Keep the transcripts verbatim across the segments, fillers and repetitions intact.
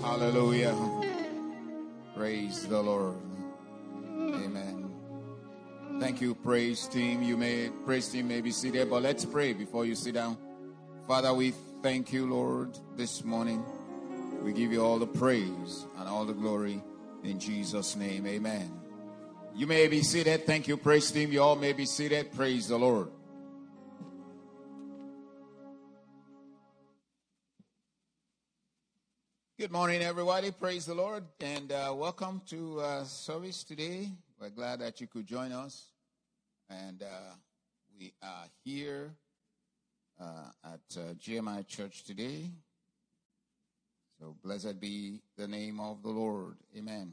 Hallelujah. Praise the Lord. Amen. Thank you, praise team. You may, praise team may be seated, but let's pray before you sit down. Father, we thank you, Lord, this morning. We give you all the praise and all the glory in Jesus' name. Amen. You may be seated. Thank you, praise team. You all may be seated. Praise the Lord. Good morning, everybody. Praise the Lord. And uh, welcome to uh, service today. We're glad that you could join us. And uh, we are here uh, at uh, G M I Church today. So blessed be the name of the Lord. Amen.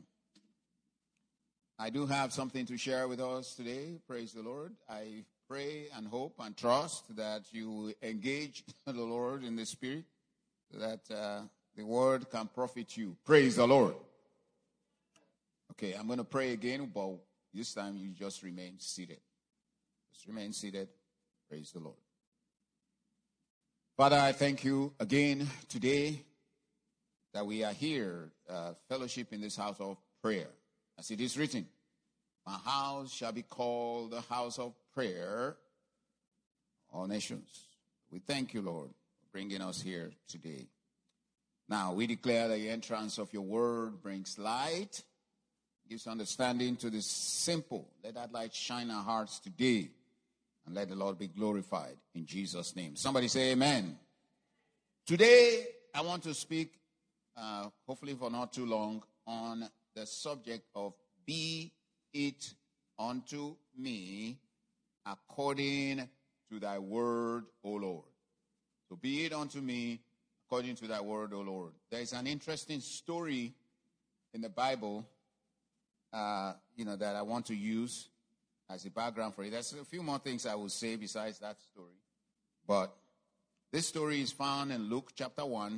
I do have something to share with us today. Praise the Lord. I pray and hope and trust that you will engage the Lord in the Spirit so that uh, the word can profit you. Praise the Lord. Okay, I'm going to pray again, but this time you just remain seated. Just remain seated. Praise the Lord. Father, I thank you again today that we are here, uh, fellowship in this house of prayer. As it is written, my house shall be called the house of prayer, all nations. We thank you, Lord, for bringing us here today. Now, we declare that the entrance of your word brings light, gives understanding to the simple. Let that light shine our hearts today, and let the Lord be glorified in Jesus' name. Somebody say amen. Today, I want to speak, uh, hopefully for not too long, on the subject of be it unto me according to thy word, O Lord. So be it unto me according to thy word, O Lord. There is an interesting story in the Bible, uh, you know, that I want to use as a background for it. There's a few more things I will say besides that story. But this story is found in Luke chapter one.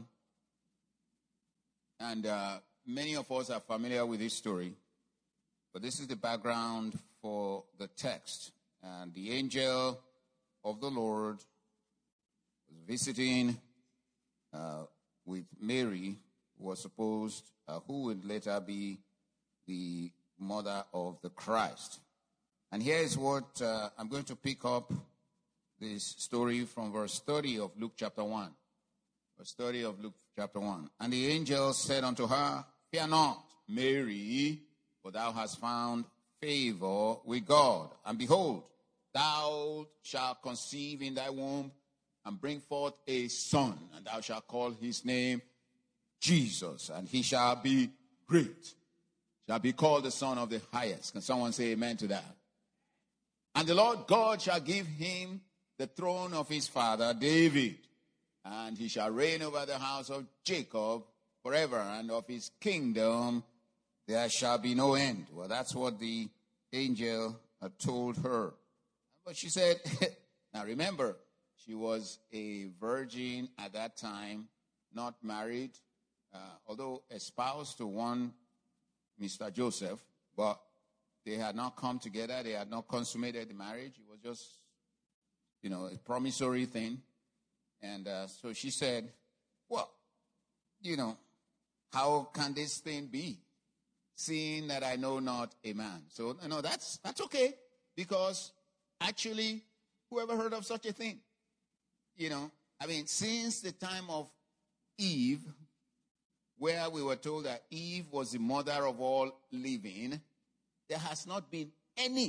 And uh, many of us are familiar with this story. But this is the background for the text. And the angel of the Lord was visiting Uh, with Mary, who was supposed, uh, who would later be the mother of the Christ. And here is what uh, I'm going to pick up this story from verse thirty of Luke chapter one. Verse thirty of Luke chapter one. And the angel said unto her, fear not, Mary, for thou hast found favor with God. And behold, thou shalt conceive in thy womb and bring forth a son, and thou shalt call his name Jesus, and he shall be great, shall be called the Son of the Highest. Can someone say amen to that? And the Lord God shall give him the throne of his father David, and he shall reign over the house of Jacob forever, and of his kingdom there shall be no end. Well, that's what the angel had told her. But she said, now remember, she was a virgin at that time, not married, uh, although espoused to one Mister Joseph, but they had not come together. They had not consummated the marriage. It was just, you know, a promissory thing. And uh, so she said, well, you know, how can this thing be, seeing that I know not a man? So, you know, that's, that's okay, because actually, whoever heard of such a thing? You know, I mean, since the time of Eve, where we were told that Eve was the mother of all living, there has not been any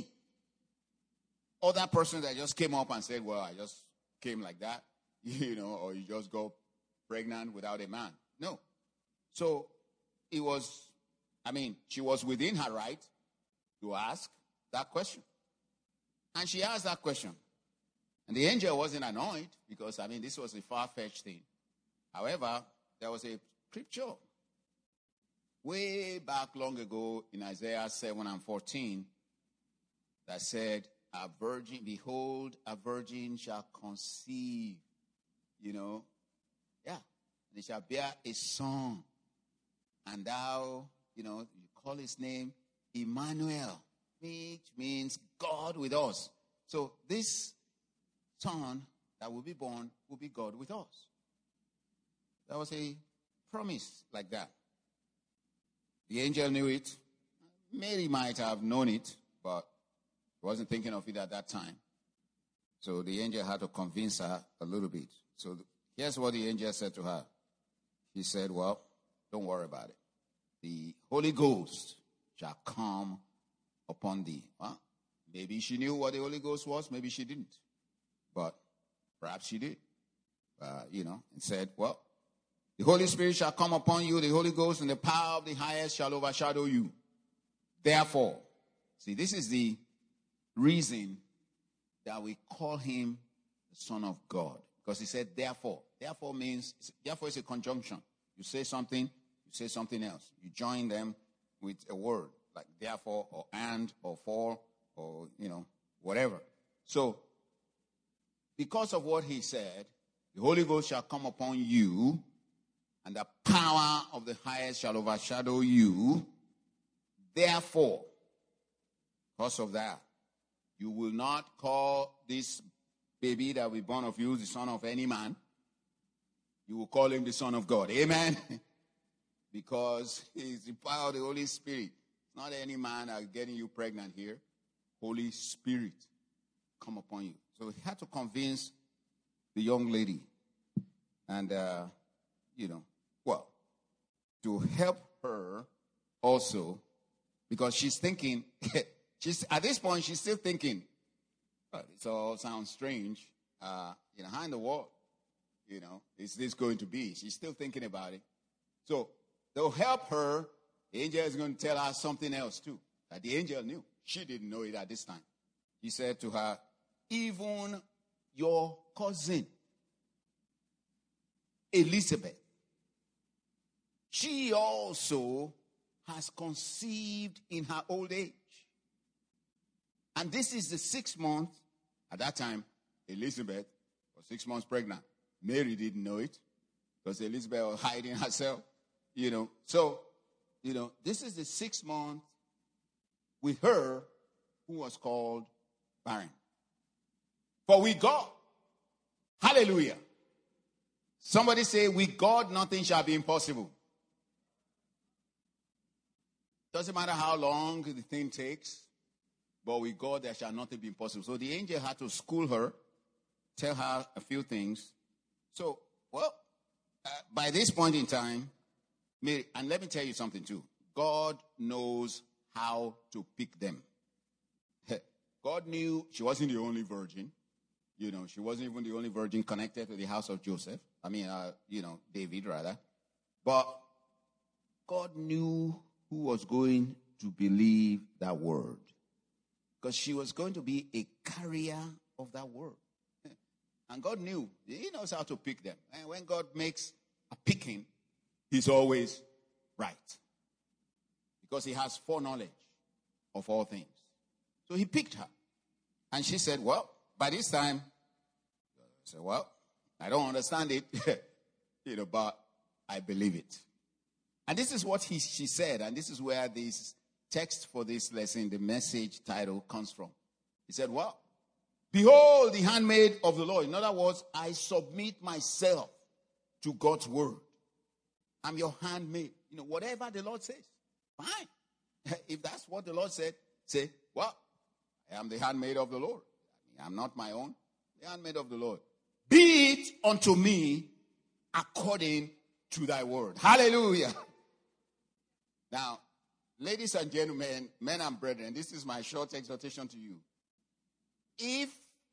other person that just came up and said, well, I just came like that, you know, or you just go pregnant without a man. No. So it was, I mean, she was within her right to ask that question. And she asked that question. And the angel wasn't annoyed because, I mean, this was a far-fetched thing. However, there was a scripture way back long ago in Isaiah seven and fourteen that said, a virgin, behold, a virgin shall conceive, you know. Yeah. And it shall bear a son. And thou, you know, you call his name Emmanuel, which means God with us. So this son that will be born will be God with us. There was a promise like that. The angel knew it. Mary might have known it, but he wasn't thinking of it at that time. So the angel had to convince her a little bit. So th- here's what the angel said to her. He said, well, don't worry about it. The Holy Ghost shall come upon thee. Well, maybe she knew what the Holy Ghost was. Maybe she didn't. But perhaps she did. Uh, you know, and said, well, the Holy Spirit shall come upon you. The Holy Ghost and the power of the highest shall overshadow you. Therefore, see, this is the reason that we call him the Son of God. Because he said, therefore. Therefore means, therefore is a conjunction. You say something, you say something else. You join them with a word, like therefore, or and, or for, or, you know, whatever. So, because of what he said, the Holy Ghost shall come upon you, and the power of the highest shall overshadow you. Therefore, because of that, you will not call this baby that will be born of you the son of any man. You will call him the Son of God. Amen? Because he's the power of the Holy Spirit. Not any man that's getting you pregnant here. Holy Spirit come upon you. So he had to convince the young lady. And, uh, you know, well, to help her also, because she's thinking, she's at this point, she's still thinking, well, this all sounds strange. Uh, you know, how in the world, you know, is this going to be? She's still thinking about it. So they'll help her. The angel is going to tell her something else too, that the angel knew. She didn't know it at this time. He said to her, even your cousin, Elizabeth, she also has conceived in her old age. And this is the sixth month. At that time, Elizabeth was six months pregnant. Mary didn't know it because Elizabeth was hiding herself, you know. So, you know, this is the sixth month with her who was called barren. For with God, hallelujah. Somebody say, with God, nothing shall be impossible. Doesn't matter how long the thing takes, but with God, there shall nothing be impossible. So the angel had to school her, tell her a few things. So, well, uh, by this point in time, Mary, and let me tell you something too. God knows how to pick them. God knew she wasn't the only virgin. You know, she wasn't even the only virgin connected to the house of Joseph. I mean, uh, you know, David rather. But God knew who was going to believe that word. Because she was going to be a carrier of that word. And God knew. He knows how to pick them. And when God makes a picking, he's always right. Because he has foreknowledge of all things. So he picked her. And she said, well, by this time, I said, well, I don't understand it, you know, but I believe it. And this is what he, she said, and this is where this text for this lesson, the message title, comes from. He said, well, behold the handmaid of the Lord. In other words, I submit myself to God's word. I'm your handmaid. You know, whatever the Lord says, fine. If that's what the Lord said, say, well, I am the handmaid of the Lord. I mean, I'm not my own, the handmaid of the Lord. Be it unto me according to thy word. Hallelujah. Now, ladies and gentlemen, men and brethren, this is my short exhortation to you. If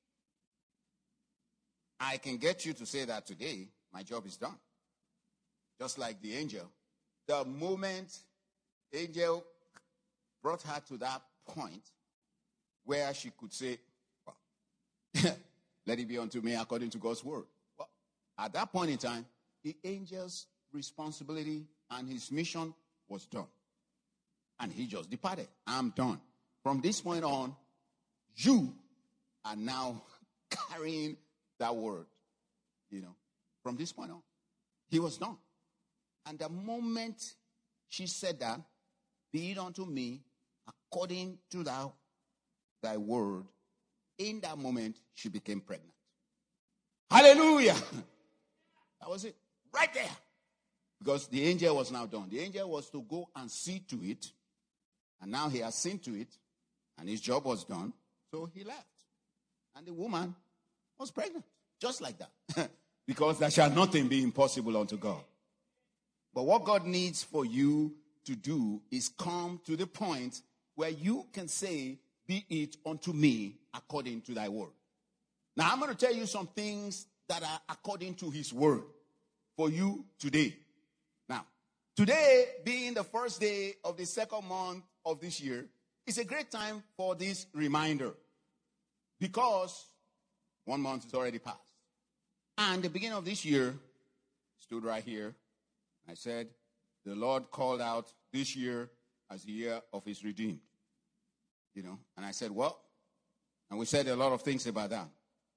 I can get you to say that today, my job is done. Just like the angel. The moment angel brought her to that point where she could say, well, let it be unto me according to God's word. Well, at that point in time, the angel's responsibility and his mission was done. And he just departed. I'm done. From this point on, you are now carrying that word. You know, from this point on, he was done. And the moment she said that, be it unto me according to thou, thy word, in that moment, she became pregnant. Hallelujah. That was it. Right there. Because the angel was now done. The angel was to go and see to it. And now he has seen to it. And his job was done. So he left. And the woman was pregnant. Just like that. Because there shall nothing be impossible unto God. But what God needs for you to do is come to the point where you can say, be it unto me according to thy word. Now I'm going to tell you some things that are according to his word for you today. Now, today being the first day of the second month of this year, is a great time for this reminder. Because one month is already passed. And the beginning of this year, stood right here. I said, the Lord called out this year as the year of his redeemed. You know, and I said, well, and we said a lot of things about that.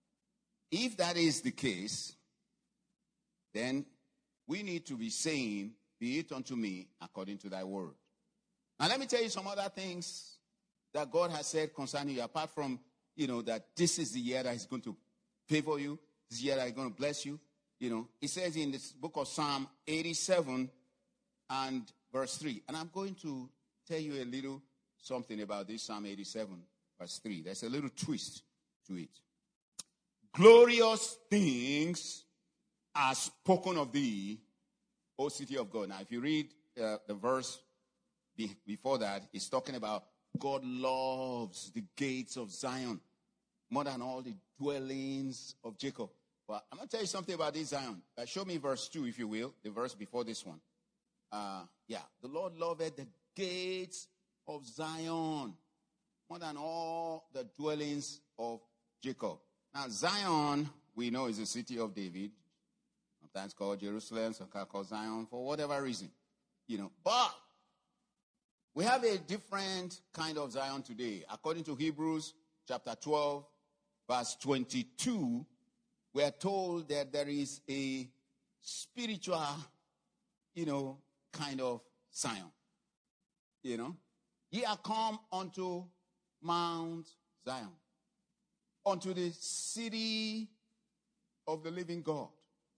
If that is the case, then we need to be saying, be it unto me according to thy word. Now let me tell you some other things that God has said concerning you, apart from, you know, that this is the year that he's going to favor you, this year that he's going to bless you. You know, it says in this book of Psalm eighty-seven and verse three. And I'm going to tell you a little something about this Psalm eighty-seven, verse three. There's a little twist to it. Glorious things are spoken of thee, O city of God. Now, if you read uh, the verse be- before that, it's talking about God loves the gates of Zion more than all the dwellings of Jacob. Well, I'm going to tell you something about this Zion. Uh, show me verse two, if you will, the verse before this one. Uh, yeah, the Lord loveth the gates of Zion more than all the dwellings of Jacob. Now, Zion, we know, is the city of David. Sometimes called Jerusalem, sometimes called Zion, for whatever reason. You know, but we have a different kind of Zion today. According to Hebrews chapter twelve, verse twenty-two, we are told that there is a spiritual, you know, kind of Zion. You know, ye are come unto Mount Zion, unto the city of the living God,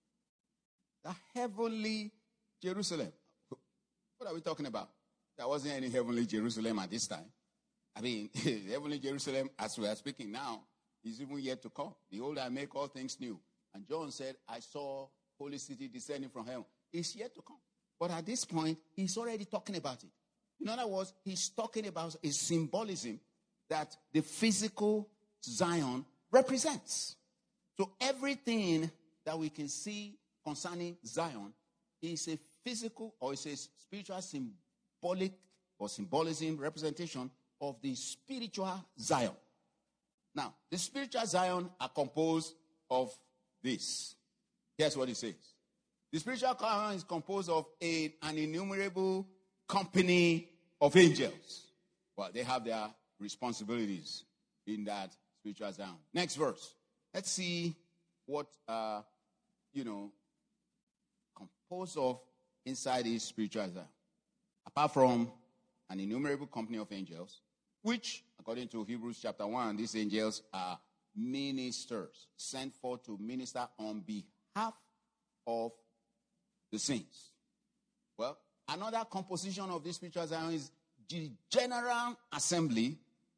the heavenly Jerusalem. What are we talking about? There wasn't any heavenly Jerusalem at this time. I mean, heavenly Jerusalem, as we are speaking now, is even yet to come. Behold, I make all things new. And John said, I saw holy city descending from heaven. It's yet to come. But at this point, he's already talking about it. In other words, he's talking about a symbolism that the physical Zion represents. So everything that we can see concerning Zion is a physical or it's a spiritual symbolic or symbolism representation of the spiritual Zion. Now, the spiritual Zion are composed of this. Here's what it says. The spiritual Zion is composed of a, an innumerable company of angels. Well, they have their responsibilities in that spiritual Zion. Next verse. Let's see what, uh, you know, composed of inside this spiritual Zion. Apart from an innumerable company of angels, which, according to Hebrews chapter one, these angels are ministers sent forth to minister on behalf of the saints. Well, another composition of this spiritual Zion is the general assembly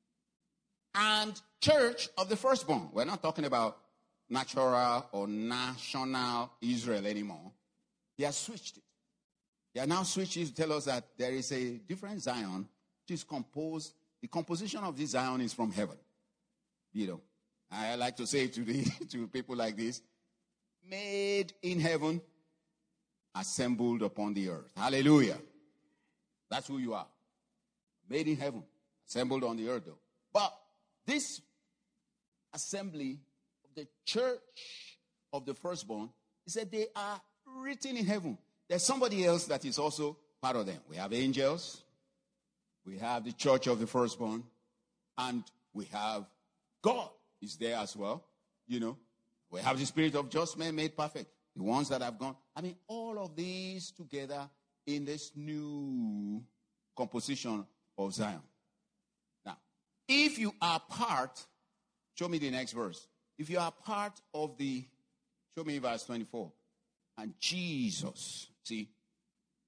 and church of the firstborn. We're not talking about natural or national Israel anymore. They have switched it. They are now switched it to tell us that there is a different Zion which is composed. The composition of this Zion is from heaven. You know, I like to say to the to people like this, made in heaven, assembled upon the earth. Hallelujah. That's who you are. Made in heaven, assembled on the earth though. But this assembly of the church of the firstborn, he said they are written in heaven. There's somebody else that is also part of them. We have angels. We have the church of the firstborn. And we have God is there as well. You know, we have the spirit of just men made perfect. The ones that have gone. I mean, all of these together in this new composition of Zion. Now, if you are part, show me the next verse. If you are part of the, show me verse twenty-four. And Jesus, see,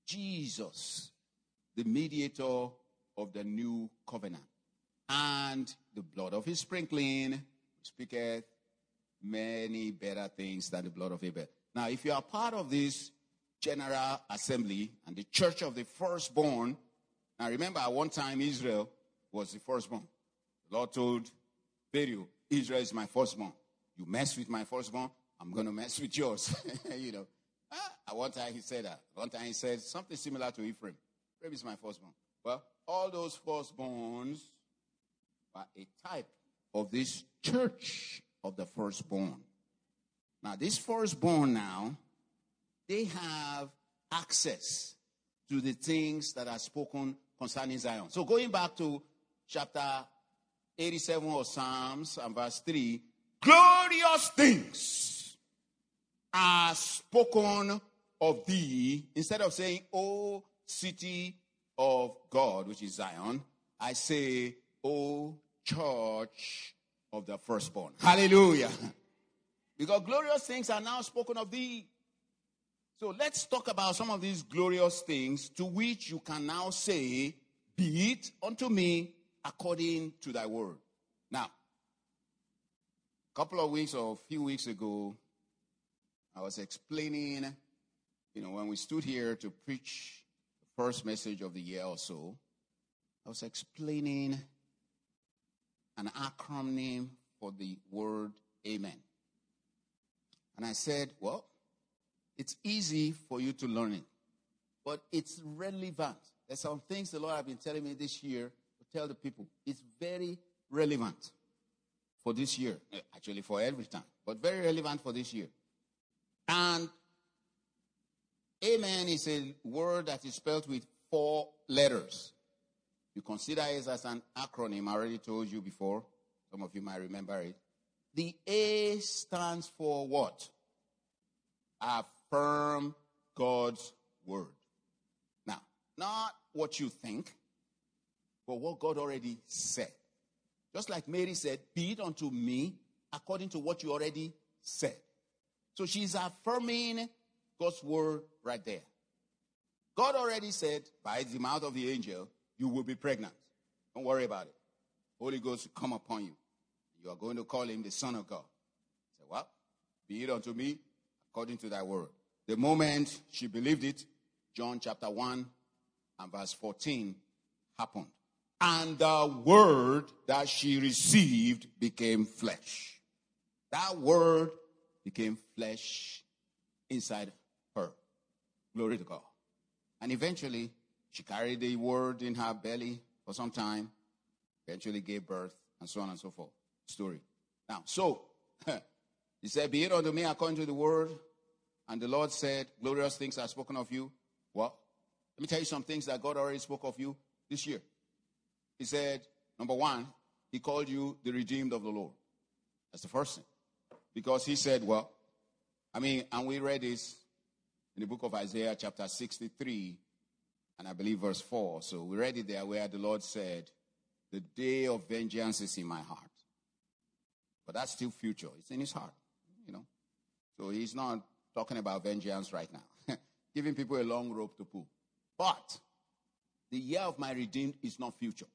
Jesus, the mediator of the new covenant, and the blood of his sprinkling speaketh many better things than the blood of Abel. Now, if you are part of this general assembly and the church of the firstborn, now remember at one time Israel was the firstborn. The Lord told Pharaoh, Israel is my firstborn. You mess with my firstborn, I'm going to mess with yours. you know. At one time he said that. One time he said something similar to Ephraim. Ephraim is my firstborn. Well, all those firstborns are a type of this church of the firstborn. Now, this firstborn now, they have access to the things that are spoken concerning Zion. So going back to chapter eighty-seven of Psalms and verse three, glorious things are spoken of thee. Instead of saying, O city of God, which is Zion, I say, O church of the firstborn. Hallelujah. Because glorious things are now spoken of thee. So let's talk about some of these glorious things to which you can now say, be it unto me according to thy word. Now, a couple of weeks or a few weeks ago, I was explaining, you know, when we stood here to preach the first message of the year or so, I was explaining an acronym for the word amen. And I said, well, it's easy for you to learn it, but it's relevant. There's some things the Lord has been telling me this year to tell the people. It's very relevant for this year. Actually, for every time, but very relevant for this year. And amen is a word that is spelled with four letters. You consider it as an acronym. I already told you before. Some of you might remember it. The A stands for what? Affirm God's word. Now, not what you think, but what God already said. Just like Mary said, be it unto me according to what you already said. So she's affirming God's word right there. God already said, by the mouth of the angel, you will be pregnant. Don't worry about it. Holy Ghost will come upon you. You are going to call him the Son of God. Say, well, be it unto me according to thy word. The moment she believed it, John chapter one and verse fourteen happened. And the word that she received became flesh. That word became flesh inside her. Glory to God. And eventually, she carried the word in her belly for some time, eventually gave birth, and so on and so forth. Story. Now, so, he said, be it unto me according to the word. And the Lord said, glorious things are spoken of you. Well, let me tell you some things that God already spoke of you this year. He said, number one, he called you the redeemed of the Lord. That's the first thing. Because he said, well, I mean, and we read this in the book of Isaiah chapter sixty-three, and I believe verse four. So we read it there where the Lord said, the day of vengeance is in my heart. But that's still future. It's in his heart, you know. So he's not talking about vengeance right now. Giving people a long rope to pull. But the year of my redeemed is not future.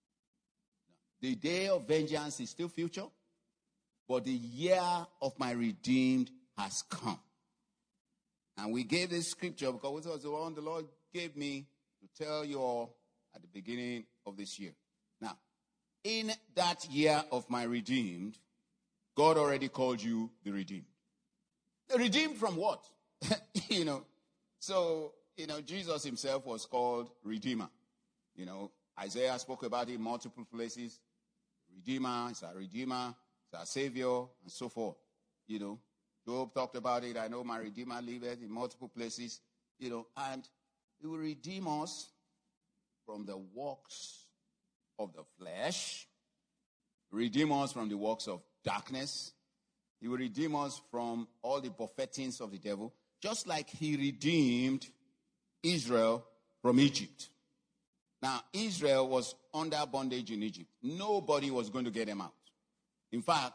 The day of vengeance is still future. But the year of my redeemed has come. And we gave this scripture because it was the one the Lord gave me to tell you all at the beginning of this year. Now, in that year of my redeemed, God already called you the redeemed. The redeemed from what? you know, so, you know, Jesus himself was called Redeemer. You know, Isaiah spoke about it in multiple places. Redeemer, it's our Redeemer, it's our Savior, and so forth. You know, Job talked about it. I know my Redeemer liveth in multiple places. You know, and he will redeem us from the works of the flesh, redeem us from the works of darkness. He will redeem us from all the buffetings of the devil, just like he redeemed Israel from Egypt. Now, Israel was under bondage in Egypt. Nobody was going to get them out. In fact,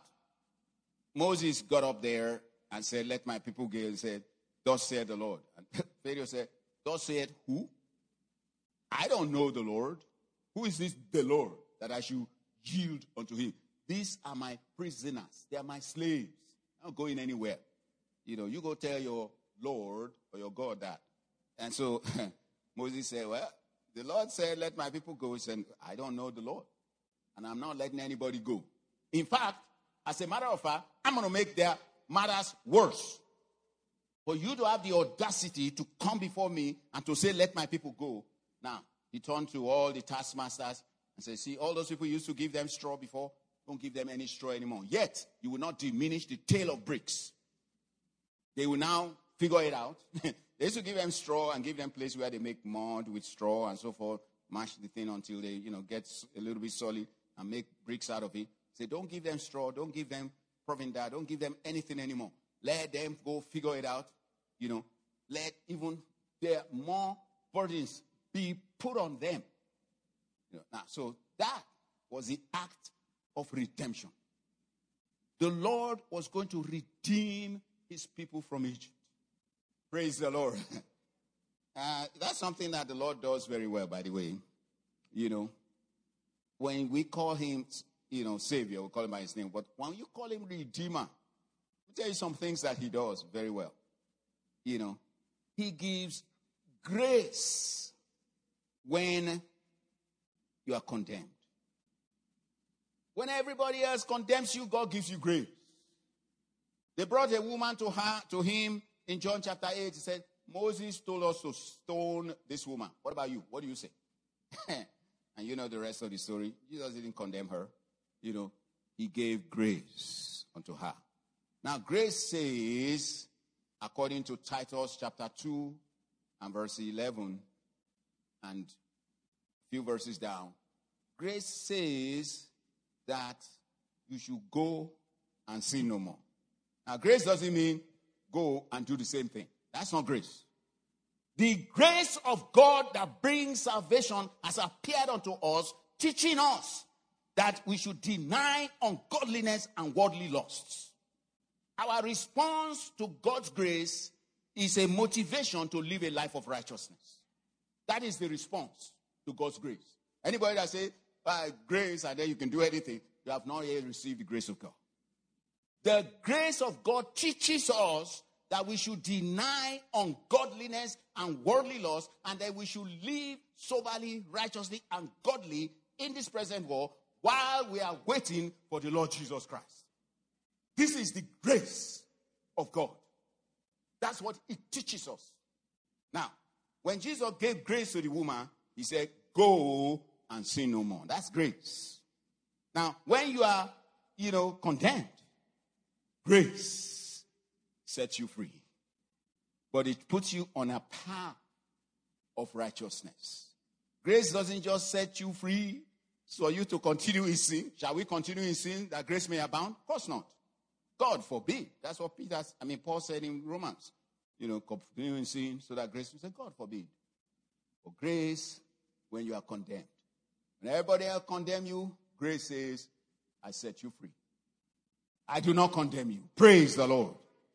Moses got up there and said, let my people go. He said, thus said the Lord. And Pharaoh said, God said, who? I don't know the Lord. Who is this, the Lord, that I should yield unto him? These are my prisoners. They are my slaves. I'm not going anywhere. You know, you go tell your Lord or your God that. And so Moses said, well, the Lord said, let my people go. He said, I don't know the Lord. And I'm not letting anybody go. In fact, as a matter of fact, I'm going to make their matters worse. For you to have the audacity to come before me and to say, let my people go. Now, he turned to all the taskmasters and said, see, all those people used to give them straw before, don't give them any straw anymore. Yet, you will not diminish the tale of bricks. They will now figure it out. They used to give them straw and give them place where they make mud with straw and so forth, mash the thing until they, you know, get a little bit solid and make bricks out of it. Say, don't give them straw, don't give them provender, don't give them anything anymore. Let them go figure it out. You know, let even their more burdens be put on them. You know, now, so that was the act of redemption. The Lord was going to redeem his people from Egypt. Praise the Lord. Uh, that's something that the Lord does very well, by the way. You know, when we call him, you know, Savior, we call him by his name. But when you call him Redeemer, I'll tell you some things that he does very well. You know, he gives grace when you are condemned. When everybody else condemns you, God gives you grace. They brought a woman to her, to him in John chapter eight. He said, Moses told us to stone this woman. What about you? What do you say? And you know the rest of the story. Jesus didn't condemn her. You know, he gave grace unto her. Now, grace says, according to Titus chapter two and verse eleven and a few verses down, grace says that you should go and sin no more. Now, grace doesn't mean go and do the same thing. That's not grace. The grace of God that brings salvation has appeared unto us, teaching us that we should deny ungodliness and worldly lusts. Our response to God's grace is a motivation to live a life of righteousness. That is the response to God's grace. Anybody that says, by grace and then you can do anything, you have not yet received the grace of God. The grace of God teaches us that we should deny ungodliness and worldly lust, and that we should live soberly, righteously, and godly in this present world while we are waiting for the Lord Jesus Christ. This is the grace of God. That's what it teaches us. Now, when Jesus gave grace to the woman, he said, go and sin no more. That's grace. Now, when you are, you know, condemned, grace sets you free. But it puts you on a path of righteousness. Grace doesn't just set you free for you to continue in sin. Shall we continue in sin that grace may abound? Of course not. God forbid. That's what Peter, I mean, Paul said in Romans. You know, continue in sin so that grace will say, God forbid. For grace, when you are condemned. When everybody else condemn you, grace says, I set you free. I do not condemn you. Praise the Lord.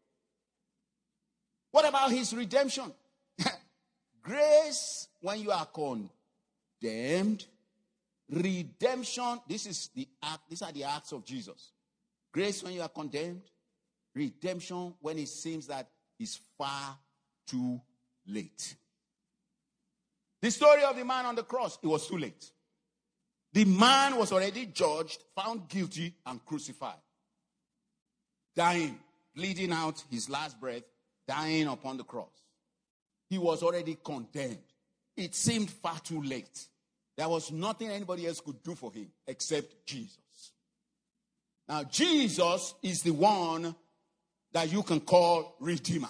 What about his redemption? Grace, when you are condemned, redemption, this is the act, these are the acts of Jesus. Grace when you are condemned, redemption when it seems that it's far too late. The story of the man on the cross, it was too late. The man was already judged, found guilty, and crucified. Dying, bleeding out his last breath, dying upon the cross. He was already condemned. It seemed far too late. There was nothing anybody else could do for him except Jesus. Now, Jesus is the one that you can call Redeemer.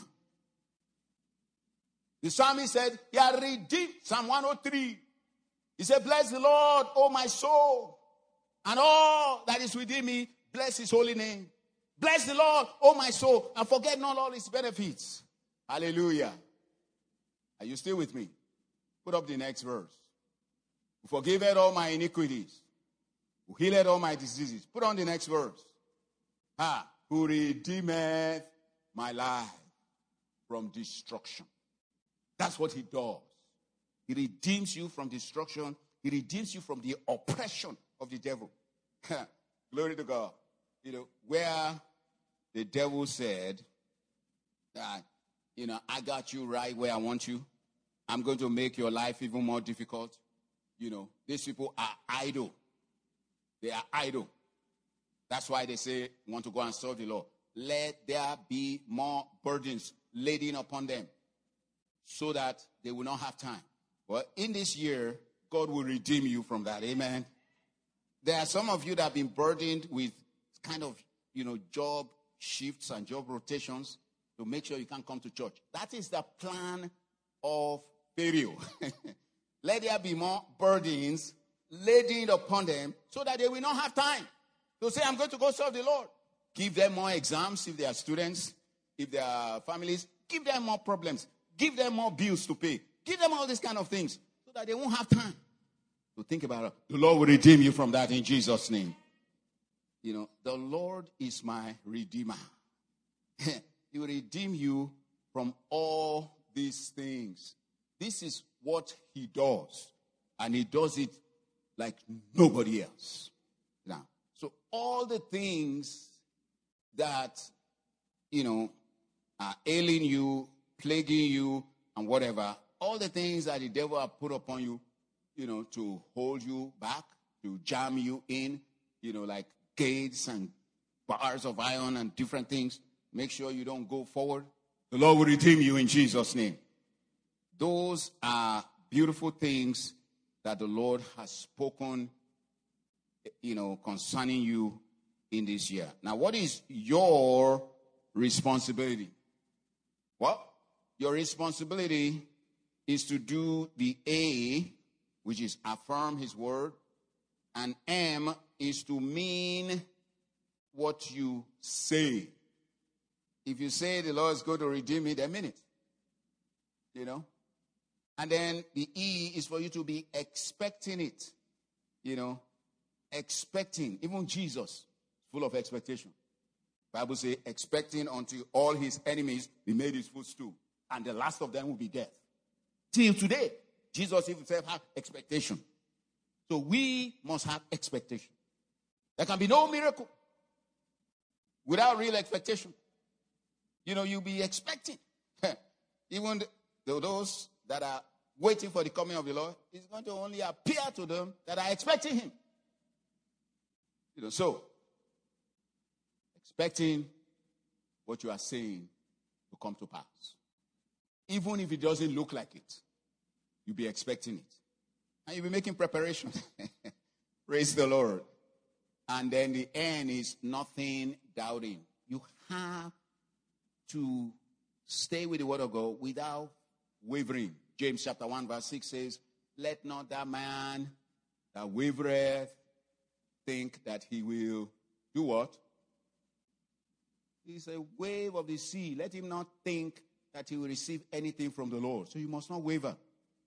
The psalmist said, he had redeemed, Psalm one oh three. He said, bless the Lord, O my soul, and all that is within me, bless his holy name. Bless the Lord, O my soul, and forget not all his benefits. Hallelujah. Are you still with me? Put up the next verse. Who forgiveth all my iniquities, who healeth all my diseases. Put on the next verse. Ah, who redeemeth my life from destruction. That's what he does. He redeems you from destruction. He redeems you from the oppression of the devil. Glory to God. You know, where the devil said that, you know, I got you right where I want you. I'm going to make your life even more difficult. You know, these people are idle. They are idle. That's why they say, want to go and serve the Lord. Let there be more burdens laden upon them so that they will not have time. Well, in this year, God will redeem you from that. Amen. There are some of you that have been burdened with kind of, you know, job shifts and job rotations to make sure you can't come to church. That is the plan of Pharaoh. Let there be more burdens laden upon them so that they will not have time to say, I'm going to go serve the Lord. Give them more exams if they are students, if they are families. Give them more problems. Give them more bills to pay. Give them all these kind of things so that they won't have time to think about it. The Lord will redeem you from that in Jesus' name. You know, the Lord is my redeemer. He will redeem you from all these things. This is what he does. And he does it like nobody else. Now, so all the things that, you know, are ailing you, plaguing you, and whatever, all the things that the devil has put upon you, you know, to hold you back, to jam you in, you know, like gates and bars of iron and different things, make sure you don't go forward. The Lord will redeem you in Jesus' name. Those are beautiful things that the Lord has spoken, you know, concerning you in this year. Now, what is your responsibility? Well, your responsibility is to do the A, which is affirm his word, and M is to mean what you say. If you say the Lord is going to redeem me, then mean it. You know? And then the E is for you to be expecting it. You know? Expecting. Even Jesus, full of expectation. The Bible says, expecting until all his enemies be made his footstool. And the last of them will be death. Till today, Jesus himself had expectation. So we must have expectation. There can be no miracle without real expectation. You know, you'll be expecting. Even the, those that are waiting for the coming of the Lord, it's going to only appear to them that are expecting him. You know, so, expecting what you are saying to come to pass. Even if it doesn't look like it, you'll be expecting it. And you'll be making preparation. Praise the Lord. And then the end is nothing doubting. You have to stay with the word of God without wavering. James chapter one verse six says, let not that man that wavereth think that he will do what? He's a wave of the sea. Let him not think that he will receive anything from the Lord. So you must not waver.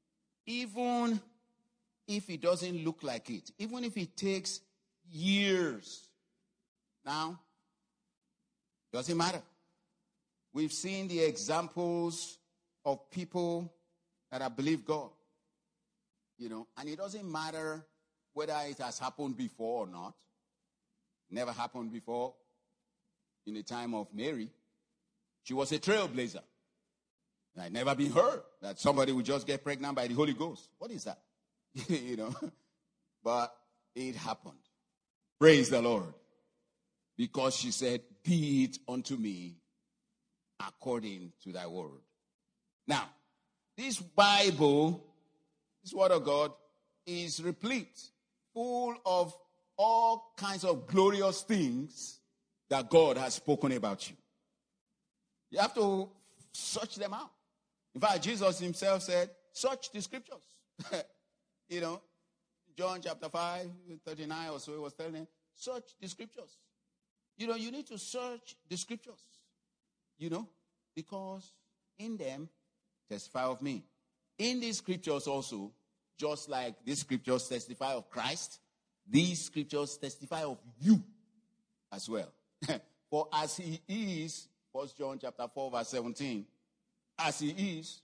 Even if it doesn't look like it. Even if it takes years. Now, doesn't matter. We've seen the examples of people that have believed God. You know, and it doesn't matter whether it has happened before or not. Never happened before in the time of Mary. She was a trailblazer. It had never been heard that somebody would just get pregnant by the Holy Ghost. What is that? You know, but it happened. Praise the Lord. Because she said, be it unto me according to thy word. Now, this Bible, this word of God, is replete, full of all kinds of glorious things that God has spoken about you. You have to search them out. In fact, Jesus himself said, search the scriptures. You know, John chapter five, thirty-nine or so, he was telling them, search the scriptures. You know, you need to search the scriptures. You know, because in them testify of me. In these scriptures also, just like these scriptures testify of Christ, these scriptures testify of you as well. For as he is, First John chapter four, verse seventeen, as he is,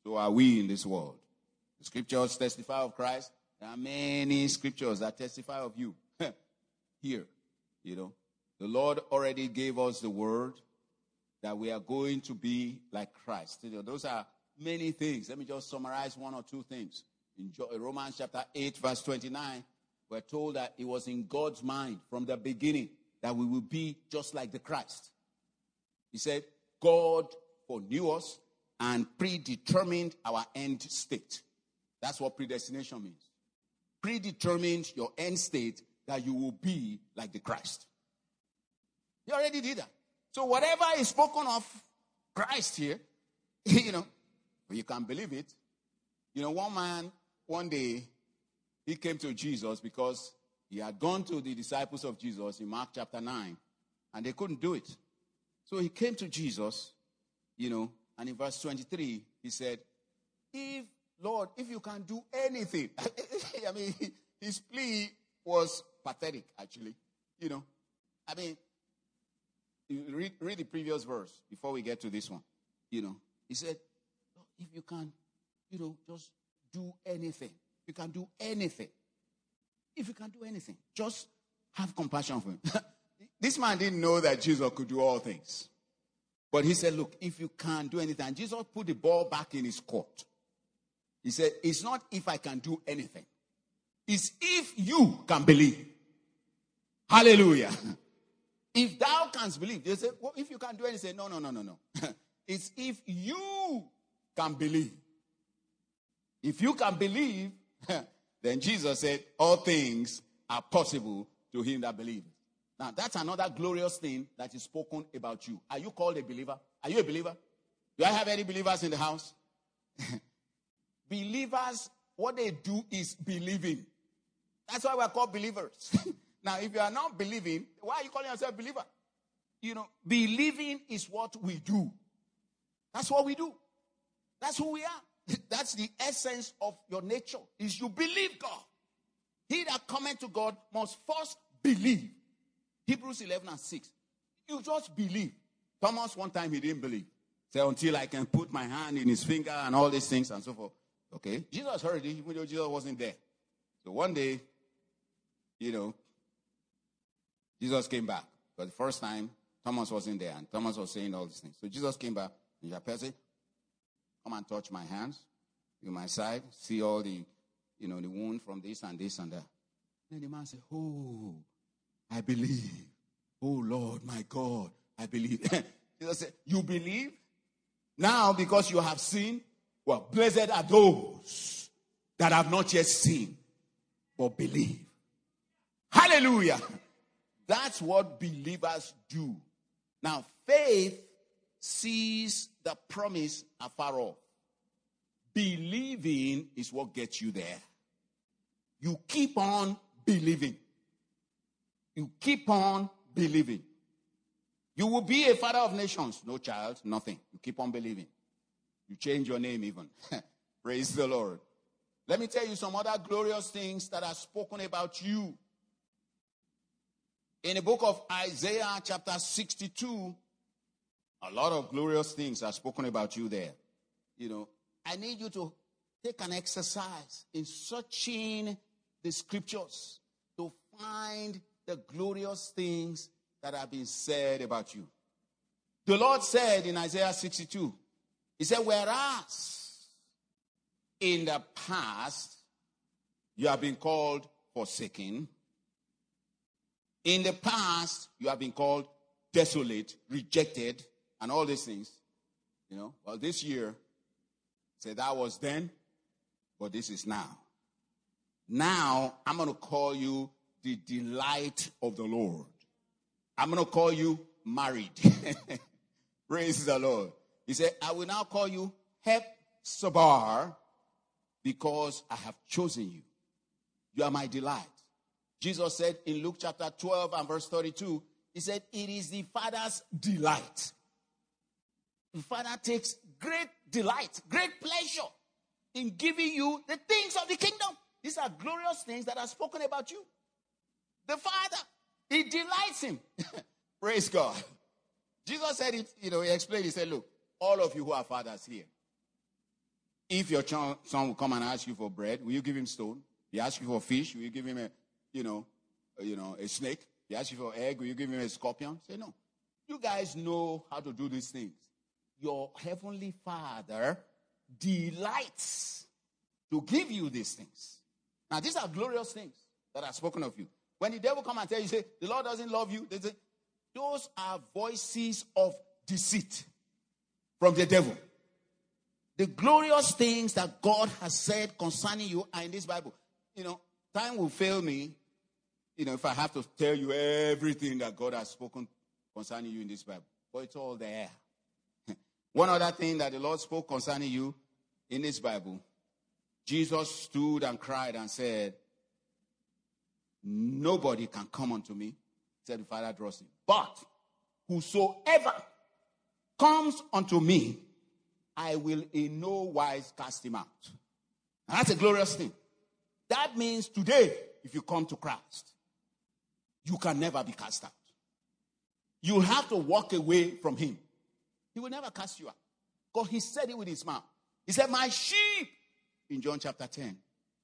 So are we in this world. The scriptures testify of Christ. There are many scriptures that testify of you. Here, you know, the Lord already gave us the word that we are going to be like Christ. You know, those are many things. Let me just summarize one or two things. In Romans chapter eight, verse twenty-nine, we're told that it was in God's mind from the beginning that we will be just like the Christ. He said, God foreknew us and predetermined our end state. That's what predestination means. Predetermined your end state that you will be like the Christ. He already did that. So whatever is spoken of Christ here, you know, you can believe it. You know, one man, one day, he came to Jesus because he had gone to the disciples of Jesus in Mark chapter nine, and they couldn't do it. So he came to Jesus, you know, and in verse twenty-three, he said, if, Lord, if you can do anything. I mean, his plea was pathetic, actually. You know, I mean, read, read the previous verse before we get to this one. You know, he said, if you can, you know, just do anything. You can do anything. If you can do anything, just have compassion for him. This man didn't know that Jesus could do all things. But he said, look, if you can do anything. And Jesus put the ball back in his court. He said, it's not if I can do anything. It's if you can believe. Hallelujah. If thou canst believe. They say, well, if you can do anything. No, no, no, no, no. It's if you can believe. If you can believe, then Jesus said, all things are possible to him that believes. Now, that's another glorious thing that is spoken about you. Are you called a believer? Are you a believer? Do I have any believers in the house? Believers, what they do is believing. That's why we're called believers. Now, if you are not believing, why are you calling yourself a believer? You know, believing is what we do. That's what we do. That's who we are. That's the essence of your nature, is you believe God. He that cometh to God must first believe. Hebrews eleven and six. You just believe. Thomas, one time, he didn't believe. Say, until I can put my hand in his finger and all these things and so forth. Okay? Jesus heard it, even though Jesus wasn't there. So one day, you know, Jesus came back. For the first time, Thomas wasn't there, and Thomas was saying all these things. So Jesus came back, and Japan said, come and touch my hands, in my side, see all the, you know, the wound from this and this and that. Then the man said, oh, I believe. Oh, Lord, my God, I believe. Jesus said, you believe? Now, because you have seen, well, blessed are those that have not yet seen, but believe. Hallelujah. That's what believers do. Now, faith sees the promise afar off. Believing is what gets you there. You keep on believing. You keep on believing. You will be a father of nations. No child, nothing. You keep on believing. You change your name even. Praise the Lord. Let me tell you some other glorious things that are spoken about you. In the book of Isaiah chapter sixty-two, a lot of glorious things are spoken about you there. You know, I need you to take an exercise in searching the scriptures to find the glorious things that have been said about you. The Lord said in Isaiah sixty-two, he said, whereas in the past you have been called forsaken, in the past you have been called desolate, rejected, and all these things, you know, well, this year, say that was then, but this is now. Now, I'm going to call you the delight of the Lord. I'm going to call you married. Praise the Lord. He said, I will now call you Hephzibah because I have chosen you. You are my delight. Jesus said in Luke chapter twelve and verse thirty-two, he said, it is the Father's delight. The Father takes great delight, great pleasure in giving you the things of the kingdom. These are glorious things that are spoken about you. The Father, he delights him. Praise God. Jesus said it, you know, he explained, he said, look, all of you who are fathers here, If your son will come and ask you for bread, will you give him stone? He asks you for fish, will you give him a, you know, a, you know, a snake? He asks you for egg, will you give him a scorpion? Say no. You guys know how to do these things. Your heavenly Father delights to give you these things. Now, these are glorious things that are spoken of you. When the devil come and tell you, say, the Lord doesn't love you, they say, those are voices of deceit from the devil. The glorious things that God has said concerning you are in this Bible. You know, time will fail me, you know, if I have to tell you everything that God has spoken concerning you in this Bible. But it's all there. One other thing that the Lord spoke concerning you in this Bible, Jesus stood and cried and said, nobody can come unto me, said the Father draws him. But whosoever comes unto me, I will in no wise cast him out. And that's a glorious thing. That means today, if you come to Christ, you can never be cast out. You'll have to walk away from him. He will never cast you out. Because he said it with his mouth. He said, my sheep, in John chapter ten,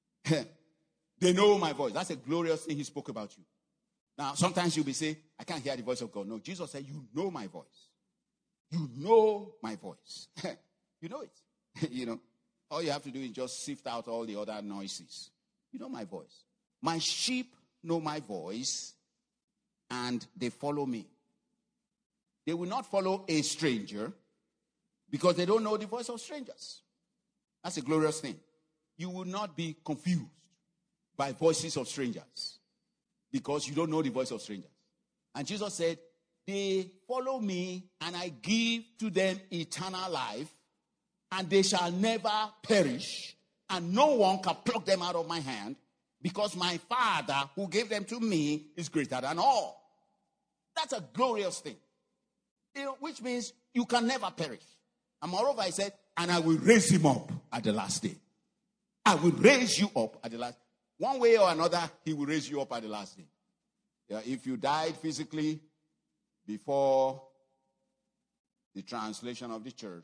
they know my voice. That's a glorious thing he spoke about you. Now, sometimes you'll be saying, I can't hear the voice of God. No, Jesus said, you know my voice. You know my voice. You know it. You know, all you have to do is just sift out all the other noises. You know my voice. My sheep know my voice, and they follow me. They will not follow a stranger because they don't know the voice of strangers. That's a glorious thing. You will not be confused by voices of strangers because you don't know the voice of strangers. And Jesus said, they follow me and I give to them eternal life, and they shall never perish, and no one can pluck them out of my hand, because my Father who gave them to me is greater than all. That's a glorious thing. You know, which means you can never perish. And moreover, I said, and I will raise him up at the last day. I will raise you up at the last. One way or another, he will raise you up at the last day. Yeah, if you died physically before the translation of the church,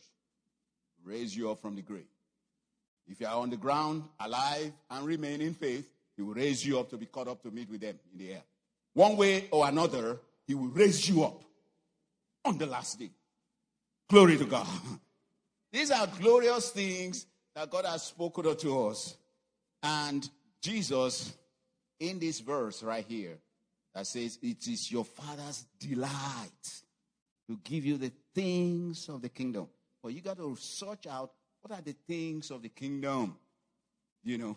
raise you up from the grave. If you are on the ground, alive, and remain in faith, he will raise you up to be caught up to meet with them in the air. One way or another, he will raise you up on the last day. Glory to God. These are glorious things that God has spoken unto us. And Jesus, in this verse right here, that says, it is your Father's delight to give you the things of the kingdom. But you got to search out, what are the things of the kingdom? You know.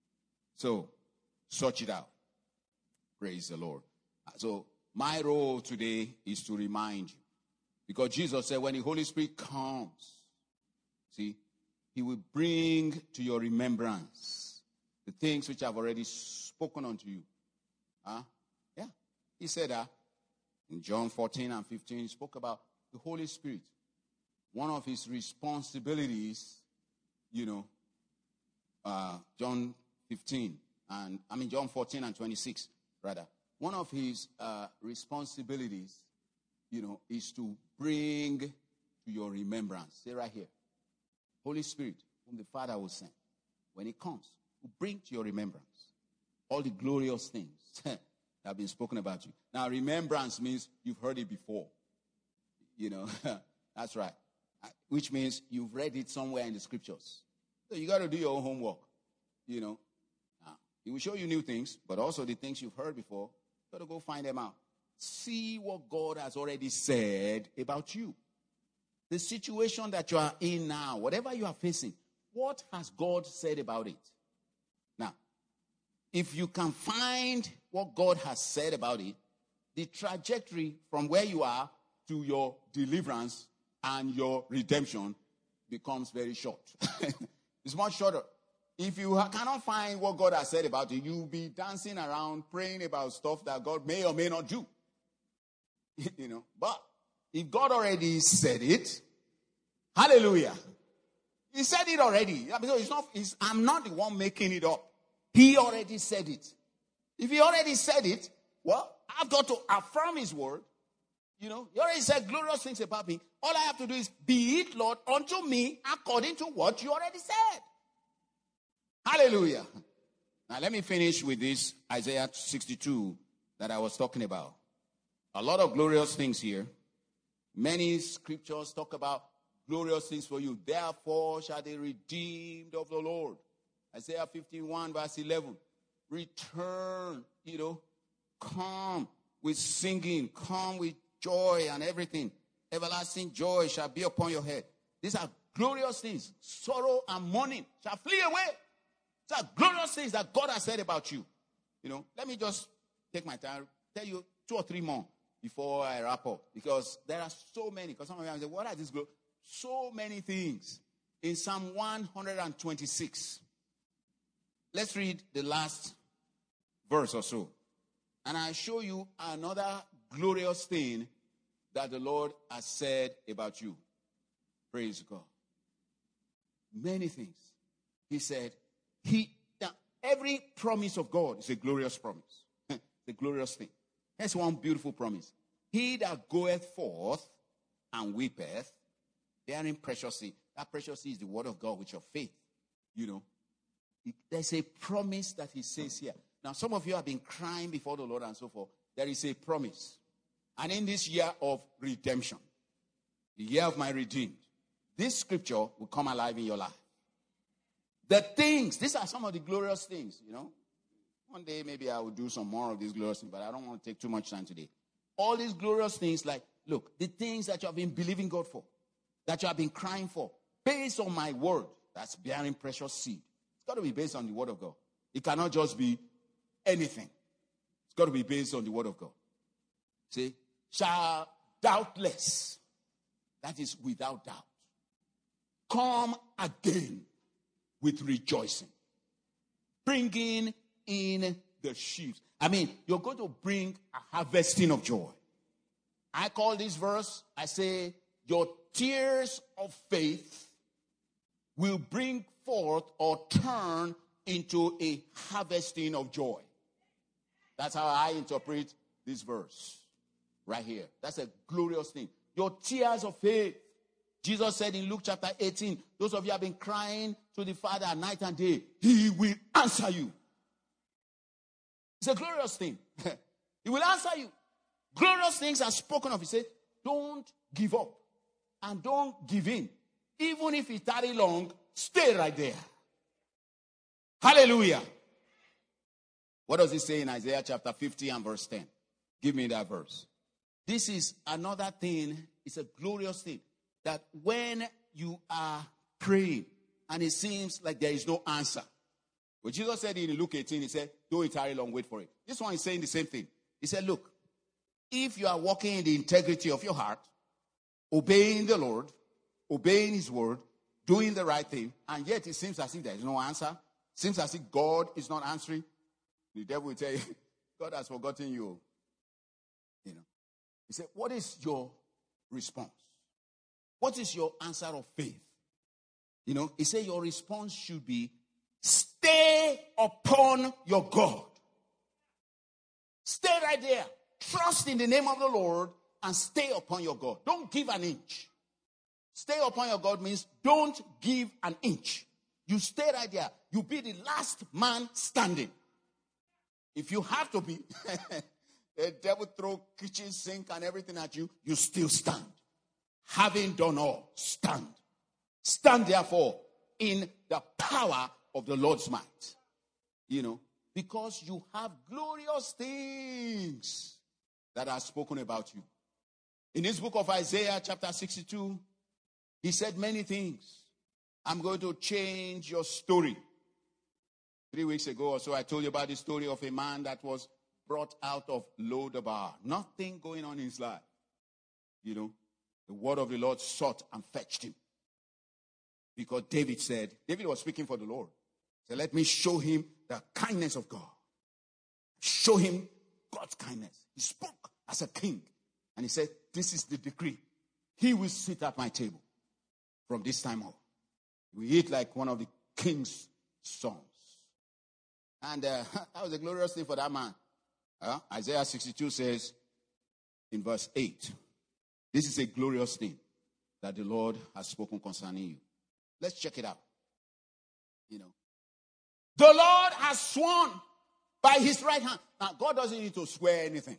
So, search it out. Praise the Lord. So, my role today is to remind you. Because Jesus said, when the Holy Spirit comes, see, he will bring to your remembrance the things which I've already spoken unto you. Huh? Yeah. He said that in John fourteen and fifteen, he spoke about the Holy Spirit. One of his responsibilities, you know, uh, John fifteen, and I mean John fourteen and twenty-six, rather. One of his uh, responsibilities, you know, is to bring to your remembrance. Say right here. Holy Spirit, whom the Father will send, when he comes, will bring to your remembrance all the glorious things that have been spoken about you. Now, remembrance means you've heard it before. You know, that's right. Which means you've read it somewhere in the scriptures. So you got to do your own homework. You know, now, he will show you new things, but also the things you've heard before, you got to go find them out. See what God has already said about you. The situation that you are in now, whatever you are facing, what has God said about it? Now, if you can find what God has said about it, the trajectory from where you are to your deliverance and your redemption becomes very short. It's much shorter. If you cannot find what God has said about it, you'll be dancing around praying about stuff that God may or may not do. You know, but if God already said it, hallelujah. He said it already. Because it's not, it's, I'm not the one making it up. He already said it. If he already said it, well, I've got to affirm his word. You know, he already said glorious things about me. All I have to do is, be it, Lord, unto me according to what you already said. Hallelujah. Now let me finish with this Isaiah sixty-two that I was talking about. A lot of glorious things here. Many scriptures talk about glorious things for you. Therefore shall the redeemed of the Lord. Isaiah fifty-one verse eleven. Return, you know, come with singing, come with joy and everything. Everlasting joy shall be upon your head. These are glorious things. Sorrow and mourning shall flee away. These are glorious things that God has said about you. You know, let me just take my time, tell you two or three more before I wrap up. Because there are so many. Because some of you say, what are these glorious? So many things. In Psalm one twenty-six. Let's read the last verse or so. And I'll show you another glorious thing that the Lord has said about you. Praise God. Many things. He said, He now, every promise of God is a glorious promise. It's a glorious thing. Here's one beautiful promise. He that goeth forth and weepeth, bearing precious seed. That precious seed is the word of God with your faith. You know. There's a promise that he says here. Now, some of you have been crying before the Lord and so forth. There is a promise. And in this year of redemption, the year of my redeemed, this scripture will come alive in your life. The things, these are some of the glorious things, you know. One day maybe I will do some more of these glorious things, but I don't want to take too much time today. All these glorious things, like, look, the things that you have been believing God for, that you have been crying for, based on my word, that's bearing precious seed. It's got to be based on the word of God. It cannot just be anything. It's got to be based on the word of God. See? Shall doubtless, that is without doubt, come again with rejoicing, bringing in the sheaves. I mean, you're going to bring a harvesting of joy. I call this verse, I say, your tears of faith will bring forth or turn into a harvesting of joy. That's how I interpret this verse right here. That's a glorious thing. Your tears of faith. Jesus said in Luke chapter eighteen, those of you have been crying to the Father night and day, he will answer you. It's a glorious thing. He will answer you. Glorious things are spoken of. He said, don't give up and don't give in. Even if it tarry long, stay right there. Hallelujah. What does it say in Isaiah chapter fifty and verse ten? Give me that verse. This is another thing. It's a glorious thing. That when you are praying and it seems like there is no answer. But Jesus said in Luke eighteen, he said, don't tarry long, wait for it. This one is saying the same thing. He said, look, if you are walking in the integrity of your heart, obeying the Lord, obeying his word, doing the right thing, and yet it seems as if there is no answer, seems as if God is not answering, the devil will tell you, God has forgotten you. You know. He said, what is your response? What is your answer of faith? You know, he said your response should be, stay upon your God. Stay right there. Trust in the name of the Lord and stay upon your God. Don't give an inch. Stay upon your God means don't give an inch. You stay right there. You be the last man standing. If you have to be, the devil throw kitchen sink and everything at you, you still stand. Having done all, stand. Stand therefore in the power of the Lord's might. You know, because you have glorious things that are spoken about you. In this book of Isaiah chapter sixty-two, he said many things. I'm going to change your story. Three weeks ago or so, I told you about the story of a man that was brought out of Lodabar. Nothing going on in his life. You know, the word of the Lord sought and fetched him. Because David said, David was speaking for the Lord. So let me show him the kindness of God. Show him God's kindness. He spoke as a king. And he said, this is the decree. He will sit at my table from this time on. We eat like one of the king's sons. And uh, that was a glorious thing for that man. Uh, Isaiah sixty-two says in verse eight, this is a glorious thing. that the Lord has spoken concerning you. Let's check it out. You know, the Lord has sworn by his right hand. Now, God doesn't need to swear anything.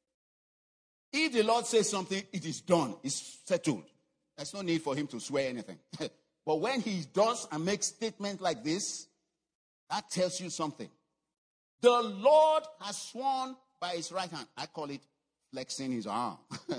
If the Lord says something, it is done. It's settled. There's no need for him to swear anything. But when he does and makes statements like this, that tells you something. The Lord has sworn by his right hand. I call it flexing his arm.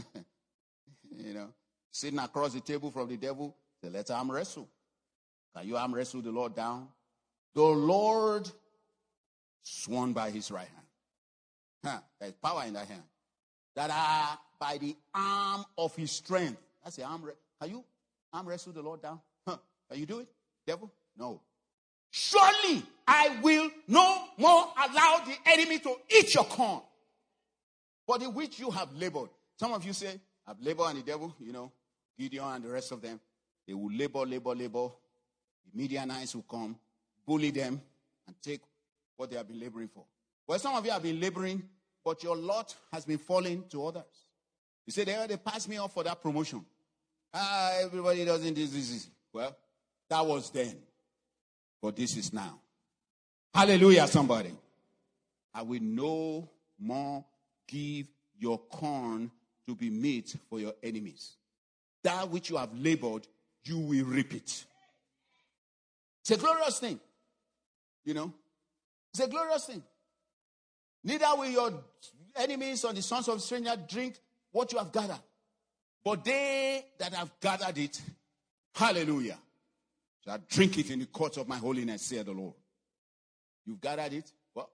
You know, sitting across the table from the devil, say, let's arm wrestle. Can you arm wrestle the Lord down? The Lord sworn by his right hand. Huh, there's power in that hand. That are by the arm of his strength. That's the arm. Can you arm wrestle the Lord down? Huh. Can you do it, devil? No. Surely I will no more allow the enemy to eat your corn, for the which you have labored. Some of you say, I've labored and the devil, you know, Gideon and the rest of them, they will labor, labor, labor. The Midianites will come, bully them, and take what they have been laboring for. Well, some of you have been laboring, but your lot has been falling to others. You say, they, they passed me off for that promotion. Ah, everybody doesn't do this. Well, that was then. But this is now. Hallelujah, somebody. I will no more give your corn to be meat for your enemies. That which you have labored, you will reap it. It's a glorious thing. You know? It's a glorious thing. Neither will your enemies or the sons of strangers drink what you have gathered. But they that have gathered it, hallelujah, shall drink it in the courts of my holiness, saith the Lord. You've gathered it? Well,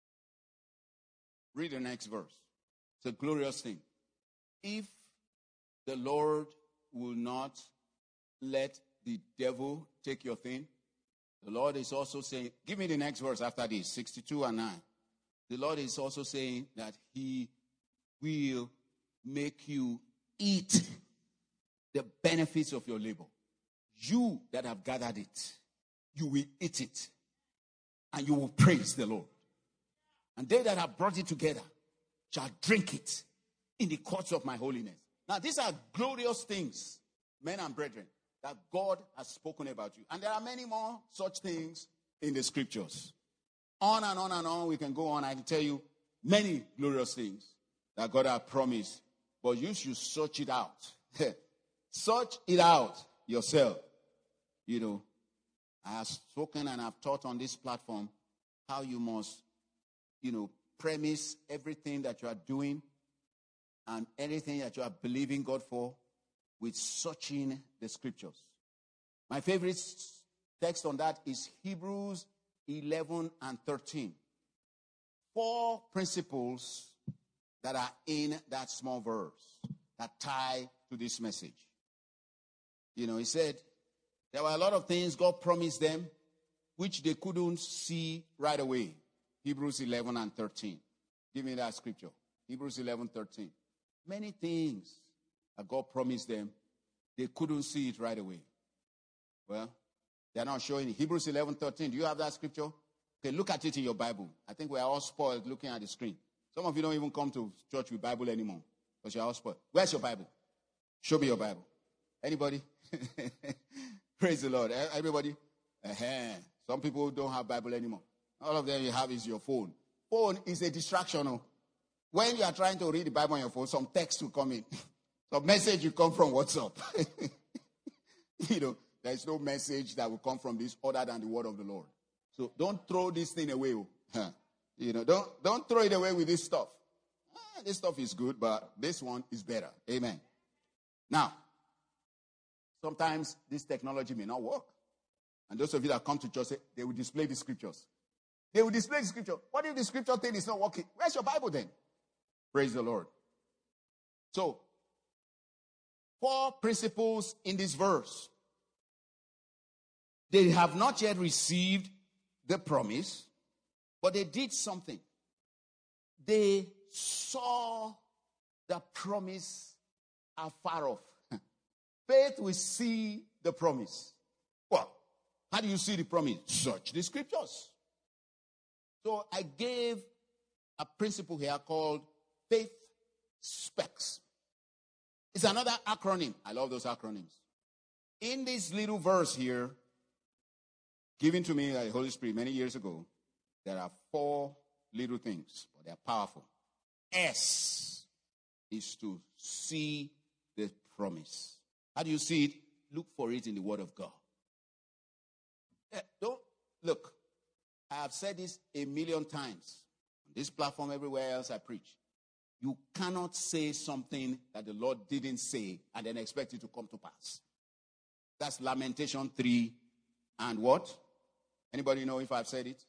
read the next verse. It's a glorious thing. If the Lord will not let the devil take your thing, the Lord is also saying, give me the next verse after this, sixty-two and nine. The Lord is also saying that he will make you eat the benefits of your labor. You that have gathered it, you will eat it. And you will praise the Lord. And they that have brought it together shall drink it in the courts of my holiness. Now, these are glorious things, men and brethren, that God has spoken about you. And there are many more such things in the scriptures. On and on and on, we can go on. I can tell you many glorious things that God has promised. But you should search it out. Search it out yourself. You know, I have spoken and I've taught on this platform how you must, you know, premise everything that you are doing and anything that you are believing God for with searching the scriptures. My favorite text on that is Hebrews eleven and thirteen. Four principles that are in that small verse that tie to this message. You know, he said, there were a lot of things God promised them which they couldn't see right away. Hebrews eleven and thirteen. Give me that scripture. Hebrews eleven, thirteen. Many things that God promised them, they couldn't see it right away. Well, they're not showing it. Hebrews eleven, thirteen. Do you have that scripture? Okay, look at it in your Bible. I think we're all spoiled looking at the screen. Some of you don't even come to church with Bible anymore because you're all spoiled. Where's your Bible? Show me your Bible. Anybody? Praise the Lord. Everybody? Uh-huh. Some people don't have Bible anymore. All of them you have is your phone. Phone is a distraction. When you are trying to read the Bible on your phone, some text will come in. Some message will come from WhatsApp. You know, there is no message that will come from this other than the word of the Lord. So don't throw this thing away. Huh. You know, don't, don't throw it away with this stuff. Ah, this stuff is good, but this one is better. Amen. Now, sometimes this technology may not work. And those of you that come to church say, they will display the scriptures. They will display the scripture. What if the scripture thing is not working? Where's your Bible then? Praise the Lord. So, four principles in this verse. They have not yet received the promise, but they did something. They saw the promise afar off. Faith will see the promise. Well, how do you see the promise? Search the scriptures. So I gave a principle here called faith specs. It's another acronym. I love those acronyms. In this little verse here, given to me by the Holy Spirit many years ago, there are four little things, but they're powerful. S is to see the promise. How do you see it? Look for it in the Word of God. Don't look. I have said this a million times on this platform, everywhere else I preach. You cannot say something that the Lord didn't say and then expect it to come to pass. That's Lamentation three and what? Anybody know if I've said it?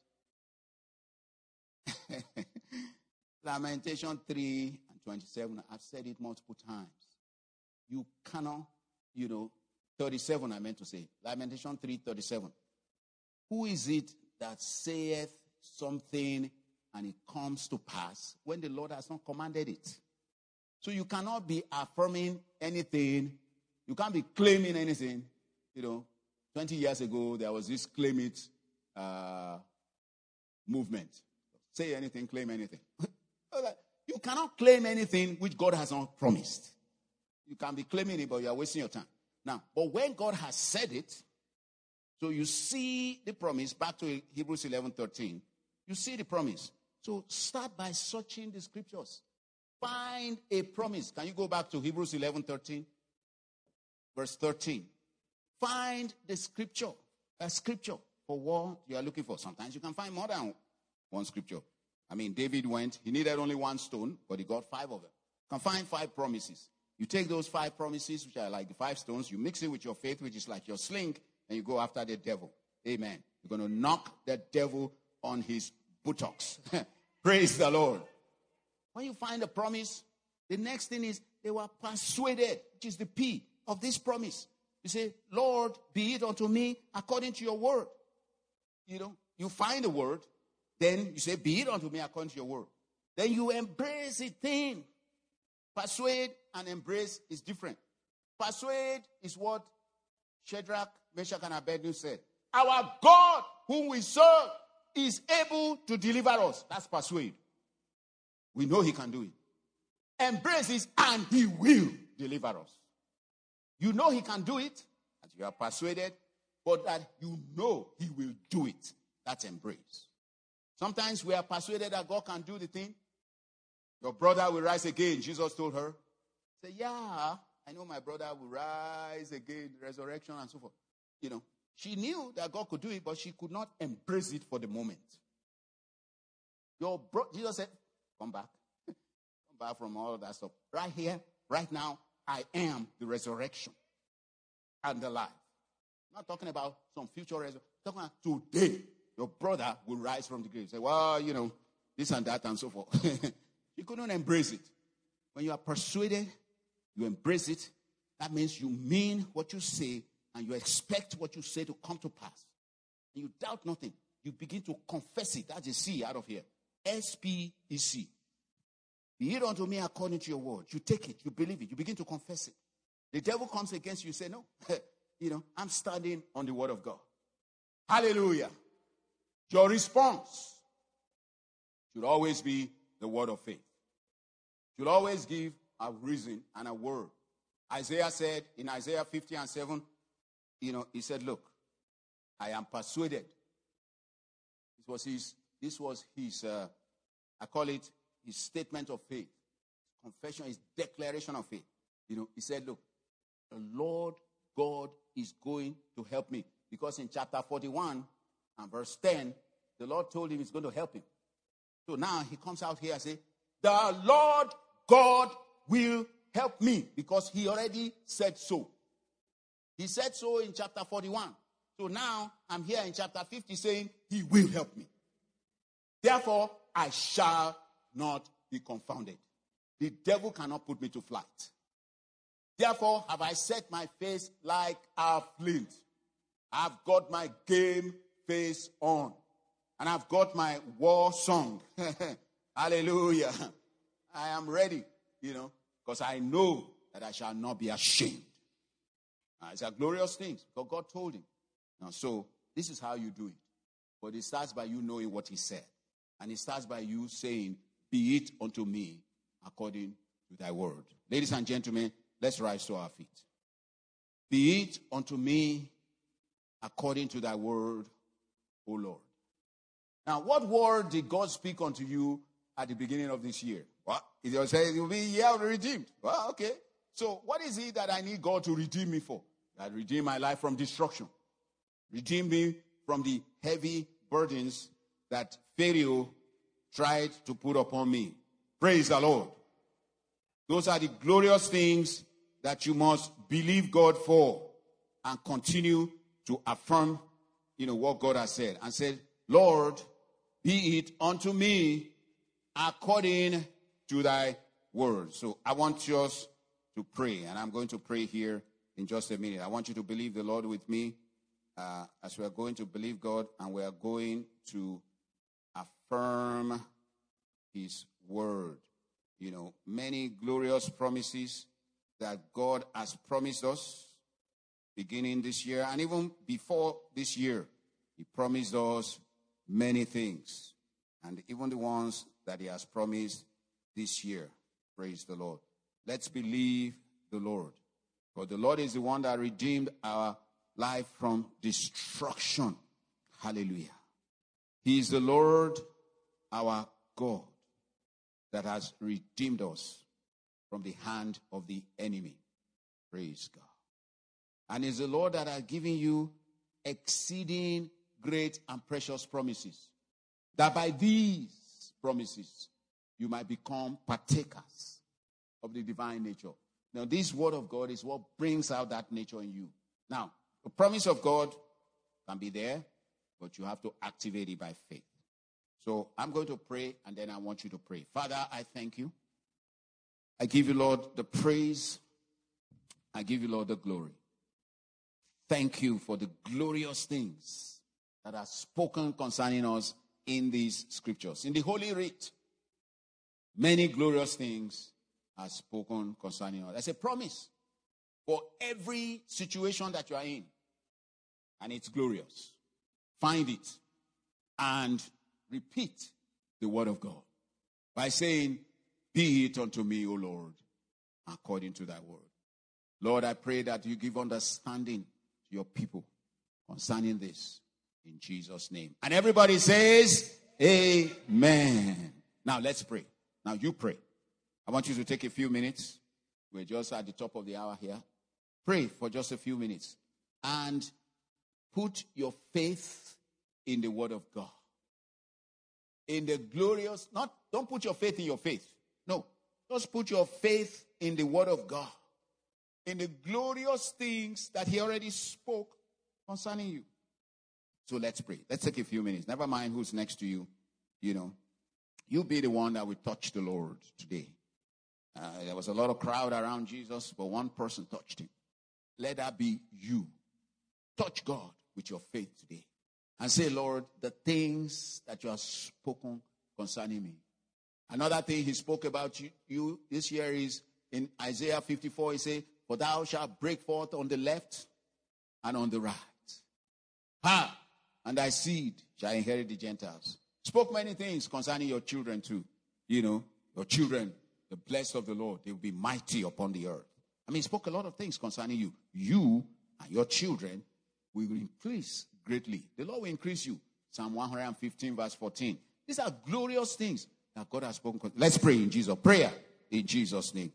Lamentation three and twenty-seven. I've said it multiple times. You cannot, you know, thirty-seven I meant to say. Lamentation three, thirty-seven. Who is it that saith something and it comes to pass when the Lord has not commanded it? So you cannot be affirming anything. You can't be claiming anything. You know, twenty years ago, there was this claim it uh, movement. Say anything, claim anything. You cannot claim anything which God has not promised. You can be claiming it, but you are wasting your time. Now, but when God has said it, so you see the promise, back to Hebrews eleven thirteen, you see the promise. So start by searching the scriptures. Find a promise. Can you go back to Hebrews eleven thirteen? Verse thirteen. Find the scripture, a scripture for what you are looking for. Sometimes you can find more than one scripture. I mean, David went, he needed only one stone, but he got five of them. You can find five promises. You take those five promises, which are like the five stones, you mix it with your faith, which is like your sling, and you go after the devil. Amen. You're going to knock the devil on his buttocks. Praise the Lord. When you find a promise, the next thing is they were persuaded, which is the P of this promise. You say, Lord, be it unto me according to your word. You know, you find the word, then you say, be it unto me according to your word. Then you embrace the thing. Persuade and embrace is different. Persuade is what Shadrach, Meshach, and Abednego said. Our God, whom we serve, is able to deliver us. That's persuade. We know he can do it. Embrace this, and he will deliver us. You know he can do it, and you are persuaded, but that you know he will do it. That's embrace. Sometimes we are persuaded that God can do the thing. Your brother will rise again, Jesus told her. Say, yeah, I know my brother will rise again, resurrection and so forth. You know, she knew that God could do it, but she could not embrace it for the moment. Your bro- Jesus said, come back. Come back from all that stuff. Right here, right now, I am the resurrection and the life. I'm not talking about some future resurrection. I'm talking about today. Your brother will rise from the grave. Say, well, you know, this and that and so forth. You couldn't embrace it. When you are persuaded, you embrace it. That means you mean what you say and you expect what you say to come to pass. And you doubt nothing. You begin to confess it. That's a C out of here. S P E C. Be it unto me according to your word. You take it. You believe it. You begin to confess it. The devil comes against you. You say, no. You know, I'm standing on the word of God. Hallelujah. Your response should always be the word of faith. Should always give a reason and a word. Isaiah said in Isaiah fifty and seven, you know, he said, look, I am persuaded. This was his, this was his uh, I call it his statement of faith. Confession, his declaration of faith. You know, he said, look, the Lord God is going to help me. Because in chapter forty-one and verse ten, the Lord told him he's going to help him. So now he comes out here and says, the Lord God will help me, because he already said so. He said so in chapter forty-one. So now I'm here in chapter fifty saying he will help me. Therefore, I shall not be confounded. The devil cannot put me to flight. Therefore, have I set my face like a flint. I've got my game face on. And I've got my war song. Hallelujah. I am ready, you know, because I know that I shall not be ashamed. Uh, it's a glorious thing, because God told him. Now, so this is how you do it. But it starts by you knowing what he said. And it starts by you saying, be it unto me according to thy word. Ladies and gentlemen, let's rise to our feet. Be it unto me according to thy word, O Lord. Now, what word did God speak unto you at the beginning of this year? Well, it was saying you'll be year of the redeemed. Well, okay. So what is it that I need God to redeem me for? That redeem my life from destruction. Redeem me from the heavy burdens that Pharaoh tried to put upon me. Praise the Lord. Those are the glorious things that you must believe God for and continue to affirm, you know, what God has said. And said, Lord, be it unto me according to thy word. So I want us to pray, and I'm going to pray here in just a minute. I want you to believe the Lord with me uh, as we are going to believe God, and we are going to affirm his word. You know, many glorious promises that God has promised us beginning this year, and even before this year, he promised us many things, and even the ones that he has promised this year. Praise the Lord. Let's believe the Lord. For the Lord is the one that redeemed our life from destruction. Hallelujah. He is the Lord, our God, that has redeemed us from the hand of the enemy. Praise God. And is the Lord that has given you exceeding great and precious promises, that by these promises you might become partakers of the divine nature. Now, this word of God is what brings out that nature in you. Now, the promise of God can be there, but you have to activate it by faith. So I'm going to pray, and then I want you to pray. Father, I thank you. I give you, Lord, the praise. I give you, Lord, the glory. Thank you for the glorious things that are spoken concerning us in these scriptures. In the Holy Writ, many glorious things are spoken concerning us. That's a promise for every situation that you are in. And it's glorious. Find it and repeat the word of God by saying, be it unto me, O Lord, according to thy word. Lord, I pray that you give understanding to your people concerning this in Jesus' name. And everybody says, amen. Now let's pray. Now you pray. I want you to take a few minutes. We're just at the top of the hour here. Pray for just a few minutes and put your faith in the word of God. In the glorious, not, don't put your faith in your faith. No, just put your faith in the word of God. In the glorious things that he already spoke concerning you. So let's pray. Let's take a few minutes. Never mind who's next to you. You know, you be the one that will touch the Lord today. Uh, there was a lot of crowd around Jesus, but one person touched him. Let that be you. Touch God with your faith today. And say, Lord, the things that you have spoken concerning me. Another thing he spoke about you, you this year is in Isaiah fifty-four. He said, for thou shalt break forth on the left and on the right. Ha! And thy seed shall inherit the Gentiles. Spoke many things concerning your children too. You know, your children, the blessed of the Lord, they will be mighty upon the earth. I mean, he spoke a lot of things concerning you. You and your children will increase greatly. The Lord will increase you. Psalm one hundred fifteen verse fourteen. These are glorious things that God has spoken. Let's pray in Jesus. Prayer in Jesus' name.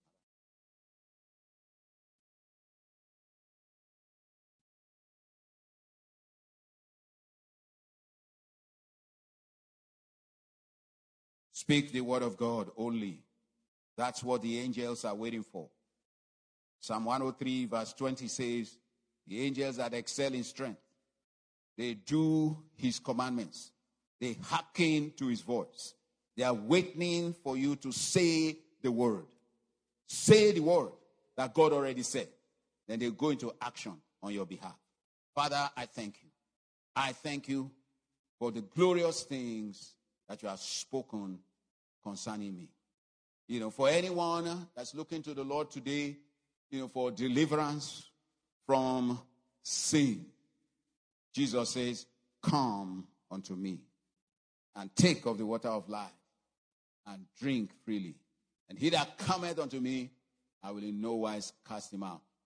Speak the word of God only. That's what the angels are waiting for. Psalm one oh three verse twenty says, the angels that excel in strength, they do his commandments. They hearken to his voice. They are waiting for you to say the word. Say the word that God already said. Then they go into action on your behalf. Father, I thank you. I thank you for the glorious things that you have spoken concerning me. You know, for anyone that's looking to the Lord today, you know, for deliverance from sin, Jesus says, come unto me and take of the water of life and drink freely. And he that cometh unto me, I will in no wise cast him out.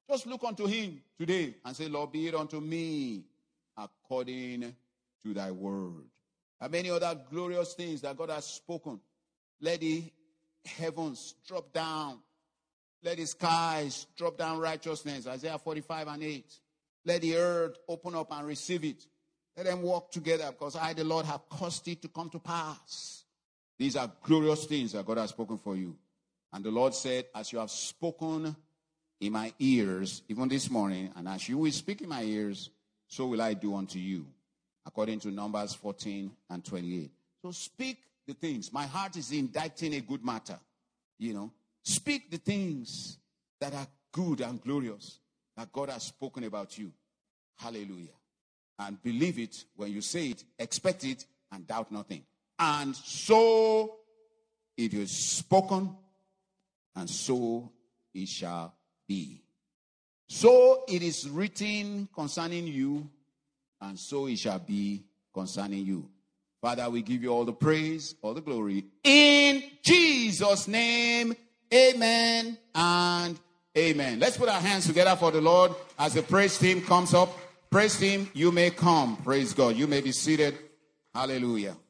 Just look unto him today and say, Lord, be it unto me according to thy word. And many other glorious things that God has spoken. Let the heavens drop down. Let the skies drop down righteousness. Isaiah forty-five and eight. Let the earth open up and receive it. Let them walk together, because I, the Lord, have caused it to come to pass. These are glorious things that God has spoken for you. And the Lord said, as you have spoken in my ears, even this morning, and as you will speak in my ears, so will I do unto you. According to Numbers fourteen and twenty-eight. So speak the things. My heart is indicting a good matter. You know, speak the things that are good and glorious that God has spoken about you. Hallelujah. And believe it when you say it, expect it, and doubt nothing. And so it is spoken, and so it shall be. So it is written concerning you, and so it shall be concerning you. Father, we give you all the praise, all the glory. In Jesus' name, amen and amen. Let's put our hands together for the Lord as the praise team comes up. Praise team, you may come. Praise God. You may be seated. Hallelujah.